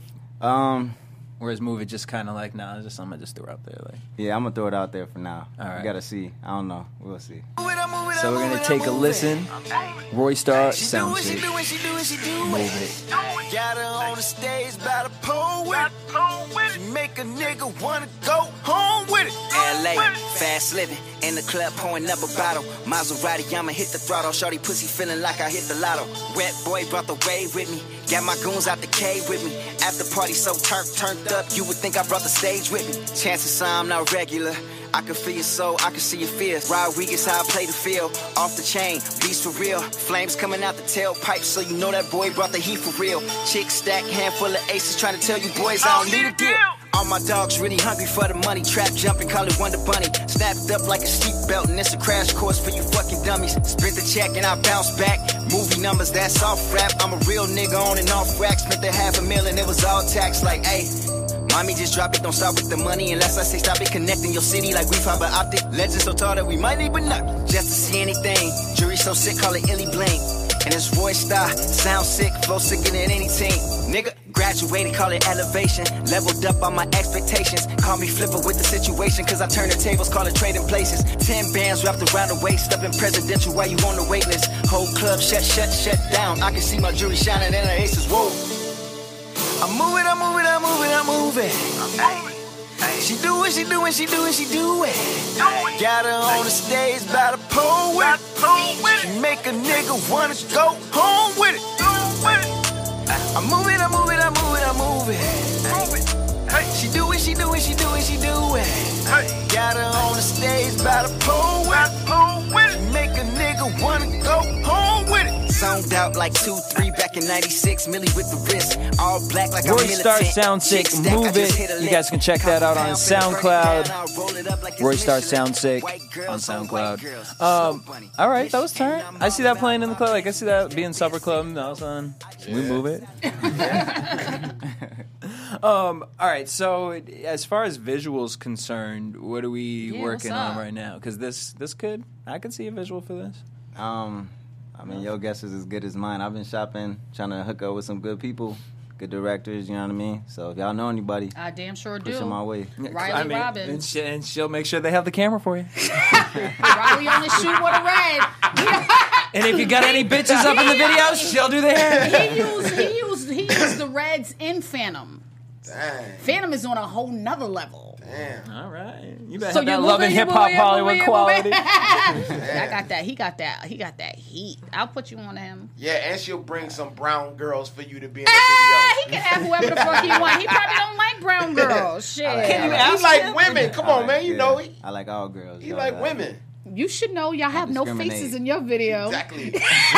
Whereas Move It just kind of like, nah, it's just something I just threw out there. Like, yeah, I'm gonna throw it out there for now. All right. We gotta see. I don't know. We'll see. So we're gonna take a listen. Roy Star, Sound Check. Move It. Got her on the stage by the pole with it. She make a nigga wanna go home with it. LA, fast living. In the club, pouring up a bottle. Maserati, I'ma hit the throttle. Shorty pussy feeling like I hit the lotto. Wet boy brought the wave with me. Got my goons out the cave with me. After party so turned up, you would think I brought the stage with me. Chances are I'm not regular. I can feel your soul, I can see your fears. Rodriguez, how I play the field. Off the chain, beats for real. Flames coming out the tailpipe, so you know that boy brought the heat for real. Chick stack, handful of aces, trying to tell you boys I don't need a deal. All my dogs really hungry for the money. Trap jumping, call it Wonder Bunny. Snapped up like a seatbelt, and it's a crash course for you fucking dummies. Spent the check and I bounce back. Movie numbers, that's off rap. I'm a real nigga on and off rack. Spent the $500,000, it was all tax. Like, hey, mommy, just drop it, don't stop with the money. Unless I say stop it, connecting your city like we fiber optic. Legend so tall that we might need but not just to see anything. Jury so sick, call it Illy Bling. And it's Roy Star, sound sick, flow sicker than any team. Nigga, graduated, call it elevation. Leveled up on my expectations. Call me flipper with the situation, cause I turn the tables, call it trading places. 10 bands wrapped around the waist, up in presidential while you on the wait list. Whole club shut down. I can see my jury shining and the aces, whoa. I'm moving. She do it. Got her on the stage by the pole with it. She make a nigga wanna go home with it. I'm moving. She do it. Got her on the stage by the pole with it. She make a nigga wanna go home with it. Zoned out like 2-3 back in 96. Millie with the wrist, all black like Roy Star, Sound Sick, Move It. You guys can check that out on SoundCloud. Roy Star, Sound Sick on SoundCloud. All right, that was turn. I see that playing in the club. Like, I see that being supper club. That was on. We Move It. All right, so as far as visuals concerned, what are we working on right now? Because I could see a visual for this. I mean, your guess is as good as mine. I've been shopping, trying to hook up with some good people, good directors, you know what I mean? So if y'all know anybody, I damn sure do. Push them my way. Riley Robbins. And she'll make sure they have the camera for you. Riley on the shoot with a red. And if you got any bitches up in the video, she'll do the hair. He used the reds in Phantom. Dang. Phantom is on a whole nother level. Damn. All right. You better have that Love and Hip Hop Hollywood quality. I got that. He got that heat. I'll put you on him. Yeah, and she'll bring some brown girls for you to be in the video. He can have whoever the fuck he want. He probably don't like brown girls. Shit. He like women. Come on, man. You know he. I like all girls. He like women. You should know y'all have no faces in your video. Exactly.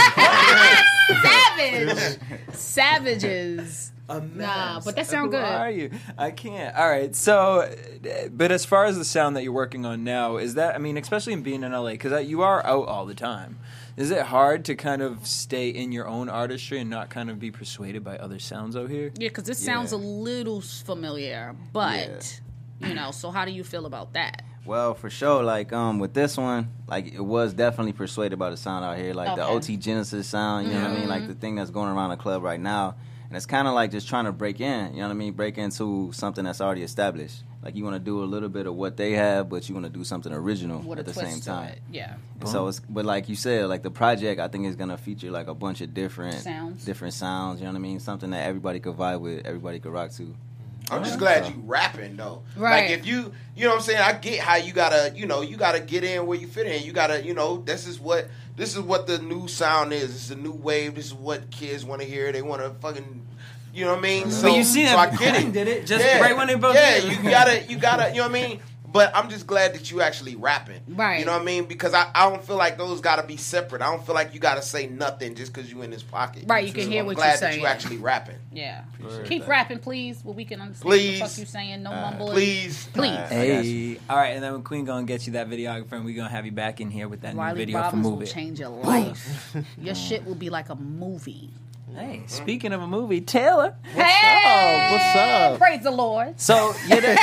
Savages. Nah, but that sounds good. Who are you? I can't. All right. So, but as far as the sound that you're working on now, is that, I mean, especially in being in LA, because you are out all the time, is it hard to kind of stay in your own artistry and not kind of be persuaded by other sounds out here? Yeah, because this sounds a little familiar, but, you know, so how do you feel about that? Well, for sure, like, with this one, like, it was definitely persuaded by the sound out here, like the OT Genesis sound, you know what I mean? Like, the thing that's going around the club right now. And it's kind of like just trying to break in, you know what I mean? Break into something that's already established. Like, you want to do a little bit of what they have, but you want to do something original at the same time. Yeah. And so it's, but like you said, like the project, I think is going to feature like a bunch of different sounds, you know what I mean? Something that everybody could vibe with, everybody could rock to. I'm just glad you rapping though. Right. Like if you know what I'm saying, I get how you gotta get in where you fit in. You gotta, this is what the new sound is. It's a new wave. This is what kids want to hear. They want to fucking, you know what I mean? So, but you see that I get it. Did it just right when they both you gotta, you know what I mean? But I'm just glad that you actually rapping. Right. You know what I mean? Because I don't feel like those got to be separate. I don't feel like you got to say nothing just because you in his pocket. Right, you can hear what you're saying. I'm glad saying. that you actually rapping. Yeah. Keep rapping, please, where we can understand Please. what the fuck you saying. No mumbling. Please. Please. Hey. All right, and then when Queen gonna get you that videographer, and we gonna have you back in here with that new Riley video Robbins for will Move It. change your life. Your shit will be like a movie. Hey, speaking of a movie, Taylor. Hey! What's up? Praise the Lord. So,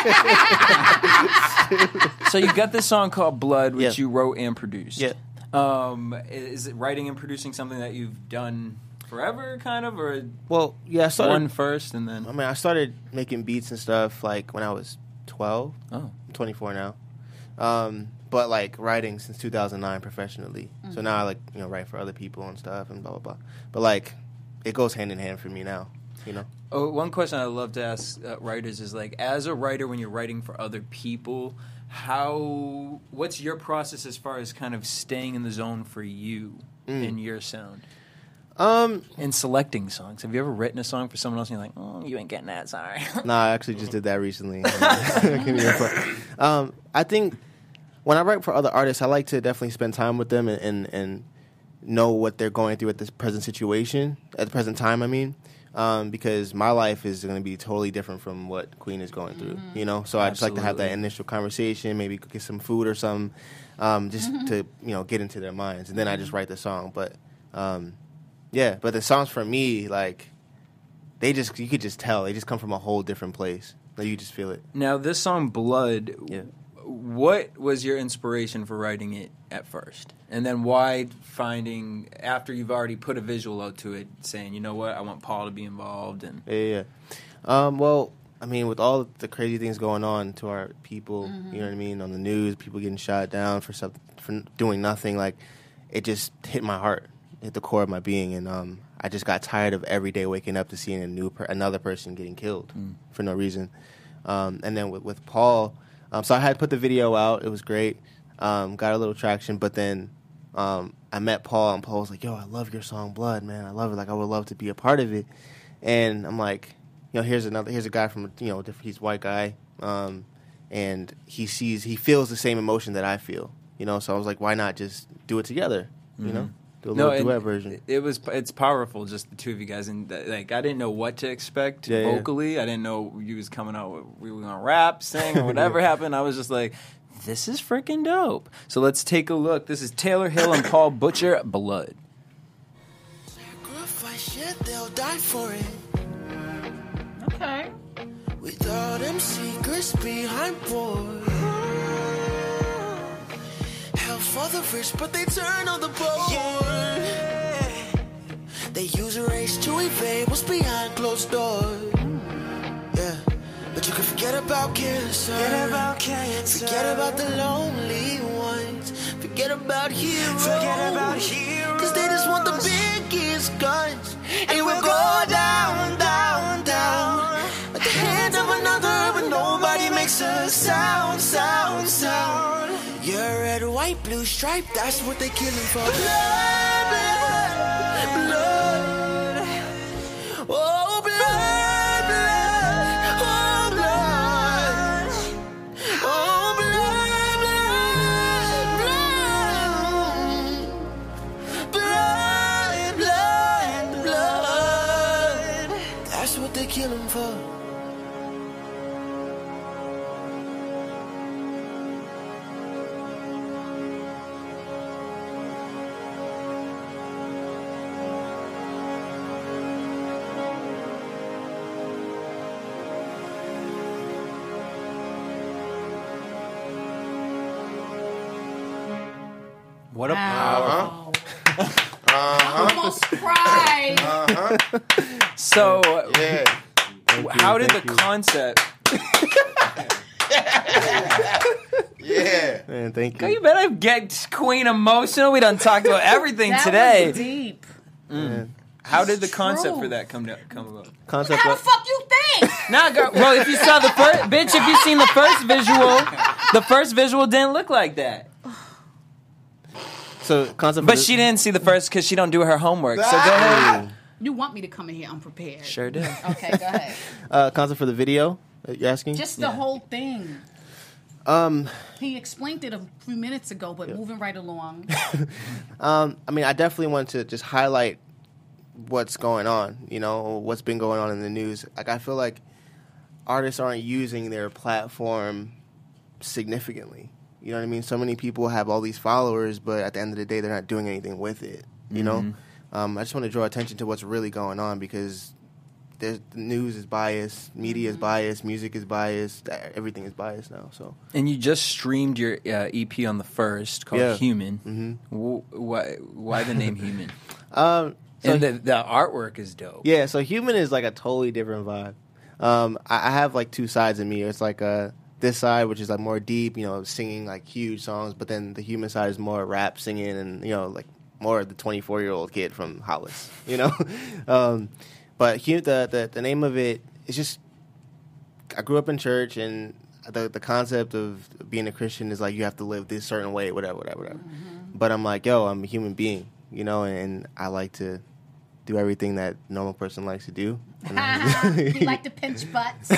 so you got this song called Blood, which you wrote and produced. Yeah. Is it writing and producing something that you've done forever, kind of, or Well, yeah, I started. one first and then? I mean, I started making beats and stuff like when I was 12. Oh, I'm 24 now. But like writing since 2009 professionally. So now I like write for other people and stuff and blah blah blah. But like it goes hand in hand for me now. Oh, one question I love to ask writers is like, as a writer, when you're writing for other people, what's your process as far as kind of staying in the zone for you and your sound? And selecting songs. Have you ever written a song for someone else and you're like, oh, you ain't getting that, sorry? Nah, I actually just did that recently. I think when I write for other artists, I like to definitely spend time with them and know what they're going through at this present situation, at the present time, I mean. Because my life is going to be totally different from what Queen is going through, So I just like to have that initial conversation, maybe get some food or something, just to get into their minds, and then I just write the song. But but the songs for me, like you could just tell they just come from a whole different place. Like you just feel it. Now, this song Blood. Yeah. What was your inspiration for writing it at first? And then why finding, after you've already put a visual out to it, saying, you know what, I want Paul to be involved? And Yeah. Well, I mean, with all the crazy things going on to our people, you know what I mean, on the news, people getting shot down for doing nothing, like, it just hit my heart, hit the core of my being, and I just got tired of every day waking up to seeing another person getting killed for no reason. And then with Paul, so I had put the video out. It was great. Got a little traction, but then I met Paul, and Paul was like, yo, I love your song Blood, man. I love it. Like, I would love to be a part of it. And I'm like, here's a guy from, different, he's a white guy, and he feels the same emotion that I feel, So I was like, why not just do it together, Do a little duet version. It's powerful, just the two of you guys, and like I didn't know what to expect vocally. I didn't know you was coming out. We were gonna rap, sing, or whatever happened. I was just like, this is freaking dope. So let's take a look. This is Taylor Hill and Paul Butcher, Blood. Sacrifice shit, they'll die for it. Okay. With all them secrets behind board. Hell for the rich, but they turn on the board. Yeah. They use a race to evade what's behind closed doors. Yeah. But you can forget about cancer. Forget about cancer. Forget about the lonely ones. Forget about heroes. Forget about heroes. Cause they just want the biggest guns. And we'll go down, down, down. At the hands of another, but nobody makes a sound, sound, sound. You're red, white, blue stripe, that's what they killing for. Blood, blood, blood. Oh, blood, blood. Oh, blood. Oh, blood, blood, blood. Blood, blood, blood. That's what they killing for. What a Wow. I almost cried. So, Yeah. how did the concept? Yeah. Man, thank you. Girl, you better get Queen emotional. We done talked about everything That today. was deep. How did the It's concept true. for that come about? Concept How the of- fuck you think? Nah, girl. Well, if you saw the first, bitch, if you seen the first visual didn't look like that. So concept, But she didn't see the first because she don't do her homework. So go ahead. You want me to come in here unprepared. Sure do. Okay, go ahead. concept for the video. You're asking? Just the whole thing. He explained it a few minutes ago, but moving right along. I mean, I definitely want to just highlight what's going on, you know, what's been going on in the news. Like, I feel like artists aren't using their platform significantly. You know what I mean? So many people have all these followers, but at the end of the day, they're not doing anything with it, you know? I just want to draw attention to what's really going on because the news is biased, media is biased, music is biased, everything is biased now. So. And you just streamed your EP on the 1st called Human. Why the name Human? And the artwork is dope. Yeah, so Human is like a totally different vibe. I have like two sides of me. It's like this side, which is like more deep, you know, singing like huge songs, but then the Human side is more rap singing and, you know, like more of the 24-year-old kid from Hollis, you know? But the name of it is just, I grew up in church, and the concept of being a Christian is like you have to live this certain way, whatever. But I'm like, yo, I'm a human being, you know, and I like to do everything that a normal person likes to do. You like to pinch butts.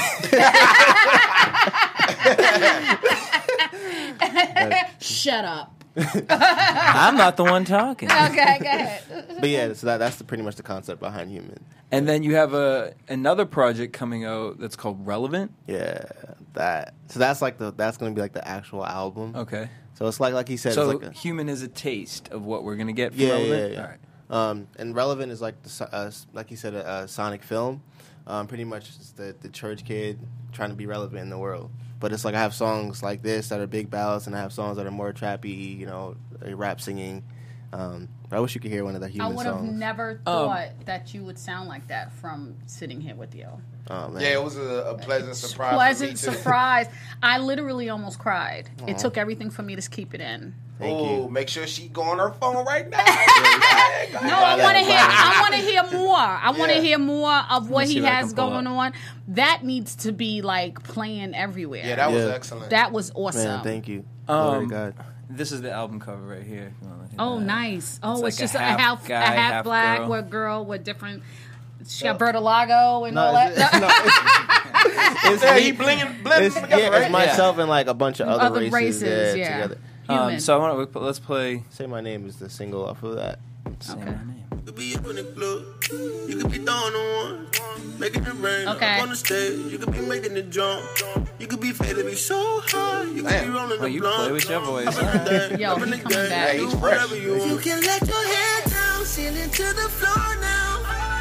Shut up. I'm not the one talking. Okay, go ahead. But yeah, so that's pretty much the concept behind Human. And then you have another project coming out that's called Relevant. Yeah, that. So that's going to be like the actual album. Okay. So it's like he said. So it's like Human is a taste of what we're gonna get from Relevant. Yeah. All right. And Relevant is like like you said, a sonic film. Pretty much it's the church kid trying to be relevant in the world. But it's like I have songs like this that are big ballads, and I have songs that are more trappy, you know, rap singing. I wish you could hear one of the Human songs. I would have never thought that you would sound like that from sitting here with you. Oh, man. Yeah, it was a pleasant surprise. Pleasant surprise. I literally almost cried. It took everything for me to keep it in. Thank you. Make sure she go on her phone right now. No, I want to hear more. I want to hear more of what he see what I has can pull going up. on. That needs to be like playing everywhere. Yeah, that was excellent. That was awesome. Man, thank you. Glory to God. This is the album cover right here. Oh, nice. Oh, It's it's like just a a half half guy, half half black girl. with girl with different. She got vertilago and all that. It's he blending together, right? it's myself and like a bunch of other races yeah. together. Human. So I want to let's play. Say My Name is the single off of that. Say My Name. You could be up in the club, you could be throwing on one, making it rain Okay. up on the stage, you could be making it jump, you could be faded, be so high, you could be rolling Oh, the you blunt. play with your voice. Yo, he coming back. He's fresh. You can let your head down, ceiling to the floor now.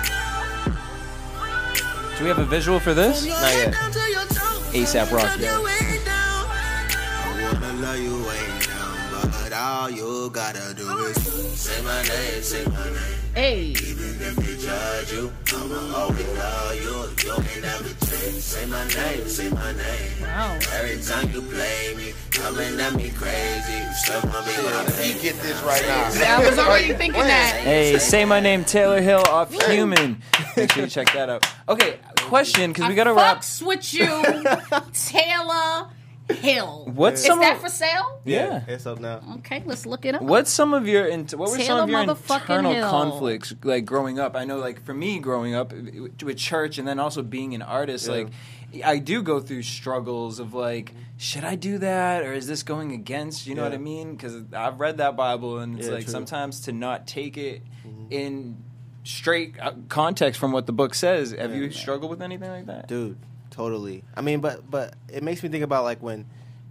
Do we have a visual for this? Your Not head yet. down to your toes. A$AP Rocky. Your way down. I wanna love you way down, but all you gotta do is say my name, say my name. Hey. Even if they judge you, I'ma always love you. You can never change. Say my name, say my name. Wow. Every time you play me, coming at me crazy. You still gonna be my He baby. get this right now. I was already thinking that. Hey, Say My Name, Taylor Hill off Human. Make sure you check that out. Okay, question, because we got to wrap. Fucks with you, Taylor Hill. What's Is some that of- for sale? Yeah. It's up now. Okay, let's look it up. What were some of your Taylor motherfucking internal Hill. conflicts like growing up? I know, like for me, growing up with church, and then also being an artist, like I do go through struggles of like, should I do that, or is this going against? You know what I mean? Because I've read that Bible, and it's like true. sometimes to not take it in straight context from what the book says. Have you struggled with anything like that? Dude, totally. I mean, but it makes me think about like when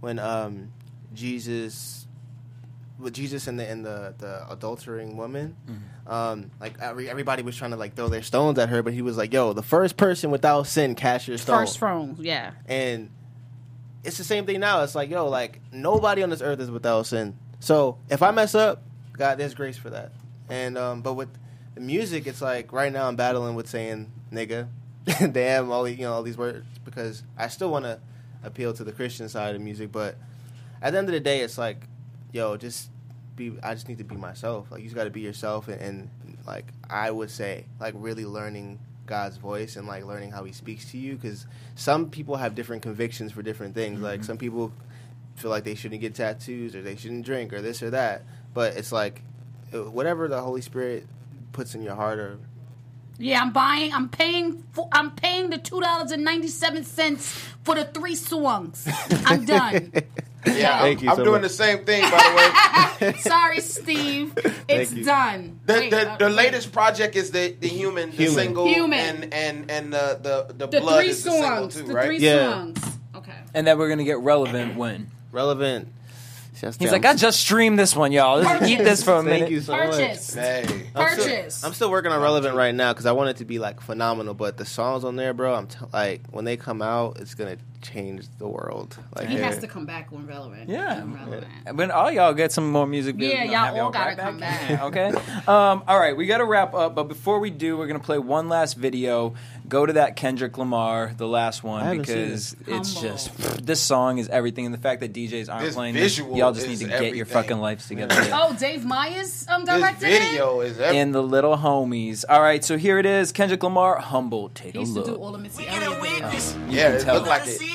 Jesus and the adultering woman, like everybody was trying to like throw their stones at her, but he was like, "Yo, the first person without sin cast your stone." First phone, yeah. And it's the same thing now. It's like, yo, like nobody on this earth is without sin. So if I mess up, God, there's grace for that. And but with the music, it's like right now I'm battling with saying nigga, damn, all these words, because I still want to appeal to the Christian side of music, but at the end of the day, it's like, yo, I just need to be myself. Like you just got to be yourself, and like I would say, like really learning God's voice and like learning how He speaks to you, because some people have different convictions for different things. Mm-hmm. Like some people feel like they shouldn't get tattoos or they shouldn't drink or this or that, but it's like whatever the Holy Spirit puts in your heart or Yeah, I'm paying the $2.97 for the 3 songs. I'm done. Yeah, I'm doing the same thing, by the way. Sorry, Steve. It's done. The latest project is the Human, the single, Human. and the The Blood 3 is the single songs. too, The right? 3 Yeah. songs. Okay. And then we're gonna get Relevant when. Relevant. He's like, I just streamed this one, y'all. Let's eat this for a minute. Thank you so Purchase. much. Hey. I'm still working on Relevant right now because I want it to be like phenomenal. But the songs on there, bro, like when they come out, it's gonna change the world. Like He has to come back when Relevant. Yeah. Relevant. When all y'all get some more music videos. Yeah, we're gonna y'all have all gotta come back. Okay. All right, we got to wrap up, but before we do, we're gonna play one last video. Go to that Kendrick Lamar, the last I one, haven't because seen it's Humble. just this song is everything, and the fact that DJs aren't This playing this, visual y'all just need is to get your everything. fucking lives together. Oh, Dave Myers This directed it? video is everything. And the little homies. All right, so here it is. Kendrick Lamar, Humble. Take He a used to do look. all the Missy Elliott videos. Yeah, it tell. looked like it.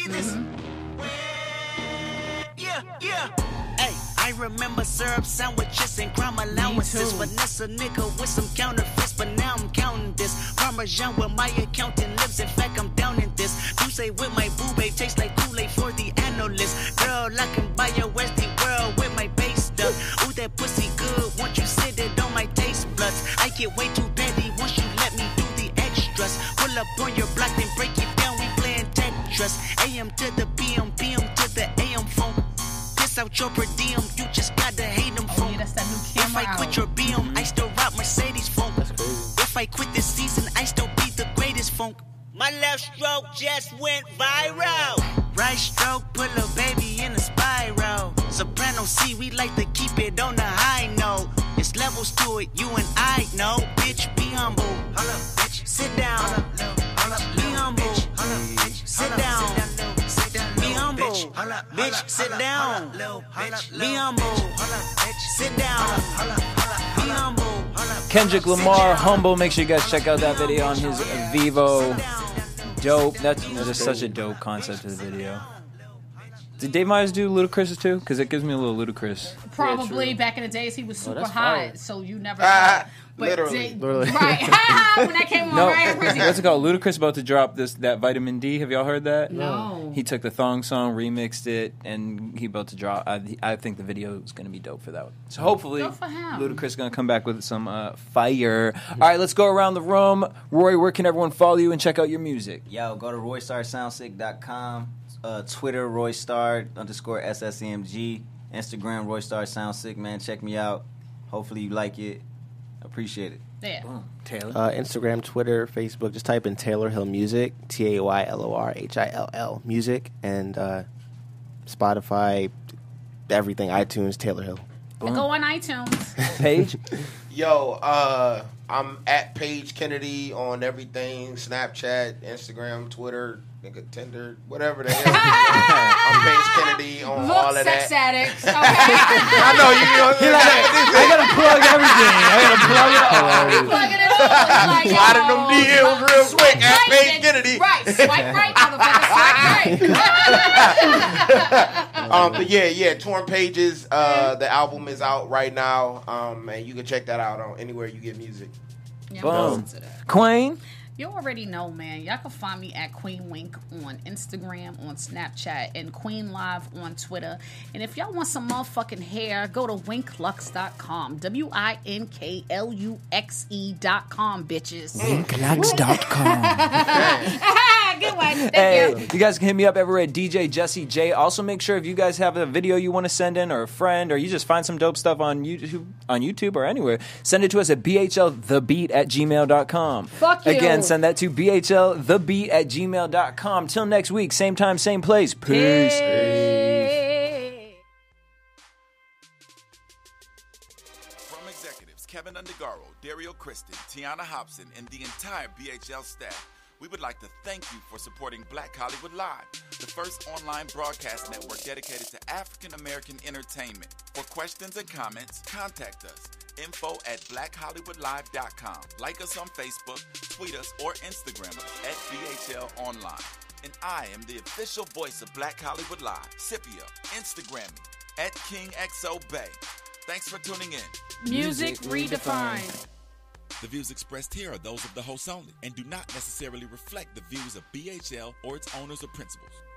Hey, I remember syrup sandwiches and crime allowances. Vanessa nigga with some counterfeits, but now I'm counting this. Parmesan with my accountant lips. In fact, I'm down in this. You say with my boo babe tastes like Kool-Aid for the analyst. Girl, I can buy your Westie world with my base stuff. Ooh, that pussy good. Once you sit it on my taste buds. I get way too petty once you let me do the extras. Pull up on your block, then break it down. We playing Tetris. AM to the PM, PM to the AM phone. Piss out your per diem, you just gotta hate them phone. Yeah, that's that new If camera I quit out. your BM, I still rock Mercedes phone. If I quit this season, I still be the greatest funk. My left stroke just went viral. Right stroke put a baby in a spiral. Soprano C, we like to keep it on the high note. It's levels to it, you and I know. Bitch, be humble. Bitch, sit down. Be humble. Sit down. Be humble. Bitch, sit down. Be humble. Sit down. Be humble. Kendrick Lamar, Humble. Make sure you guys check out that video on his Vivo. Dope. That's just such a dope concept to the video. Did Dave Myers do Ludacris too? Because it gives me a little Ludacris. Probably back in the days he was super that's hot, fire. so you never know. But Literally. right. When that came on No, Ryan Crazy. what's it called? Ludacris about to drop that Vitamin D. Have y'all heard that? No. He took the Thong song, remixed it, and he about to drop. I think the video is going to be dope for that one. So hopefully, Good for him. Ludacris is going to come back with some fire. All right, let's go around the room. Roy, where can everyone follow you and check out your music? Yo, go to RoyStarSoundSick.com, Twitter RoyStar_SSEMG, Instagram RoyStarSoundSick. Man, check me out. Hopefully you like it. Appreciate it. Yeah. Taylor. Instagram, Twitter, Facebook. Just type in Taylor Hill Music, TaylorHill Music, and Spotify, everything, iTunes, Taylor Hill. And go on iTunes. Page. Yo, I'm at Paige Kennedy on everything: Snapchat, Instagram, Twitter, nigga, Tinder, whatever the hell. I'm Paige Kennedy on Look, all of sex that. addicts. Okay. I know you. I gotta plug everything. I gotta plug it all. Plugging it all. Like, Slide in them yo, DMs real quick at right, Paige then- Kennedy. Right. Swipe right, motherfucker. Swipe right. But yeah, Torn Pages. The album is out right now. And you can check that out on anywhere you get music. Yeah, Boom. listen to that. Queen. You already know, man. Y'all can find me at Queen Wink on Instagram, on Snapchat, and Queen Live on Twitter. And if y'all want some motherfucking hair, go to winklux.com. WINKLUXE.com, bitches. Winklux.com. Good one. Thank Hey, you. you guys can hit me up everywhere at DJ Jesse J. Also, make sure if you guys have a video you want to send in, or a friend, or you just find some dope stuff on YouTube or anywhere, send it to us at bhlthebeat@gmail.com. Fuck you. Again, send that to bhlthebeat@gmail.com. Till next week, same time, same place. Peace. From executives Kevin Undergaro, Dario Kristen, Tiana Hobson, and the entire BHL staff, we would like to thank you for supporting Black Hollywood Live, the first online broadcast network dedicated to African American entertainment. For questions and comments, contact us. info@blackhollywoodlive.com. Like us on Facebook, tweet us, or Instagram us at BHL Online. And I am the official voice of Black Hollywood Live, Scipio. Instagram me at KingXOBay. Thanks for tuning in. Music redefined. The views expressed here are those of the hosts only and do not necessarily reflect the views of BHL or its owners or principals.